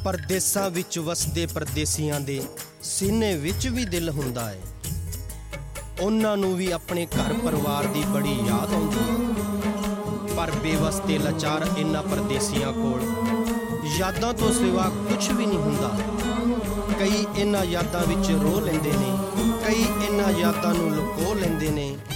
ਪਰਦੇਸਾਂ ਵਿੱਚ ਵਸਦੇ ਪਰਦੇਸੀਆਂ ਦੇ ਸੀਨੇ ਵਿੱਚ ਵੀ ਦਿਲ ਹੁੰਦਾ ਹੈ। ਉਹਨਾਂ ਨੂੰ ਵੀ ਆਪਣੇ ਘਰ ਪਰਿਵਾਰ ਦੀ ਬੜੀ ਯਾਦ ਆਉਂਦੀ ਹੈ। ਪਰ ਬੇਵਸ ਤੇ ਲਾਚਾਰ ਇਹਨਾਂ ਪਰਦੇਸੀਆਂ ਕੋਲ ਯਾਦਾਂ ਤੋਂ ਸਿਵਾ ਕੁਝ ਵੀ ਨਹੀਂ ਹੁੰਦਾ। ਕਈ ਇਹਨਾਂ ਯਾਦਾਂ ਵਿੱਚ ਰੋ ਲੈਂਦੇ ਨੇ, ਕਈ ਇਹਨਾਂ ਯਾਦਾਂ ਨੂੰ ਲੁਕੋ ਲੈਂਦੇ ਨੇ।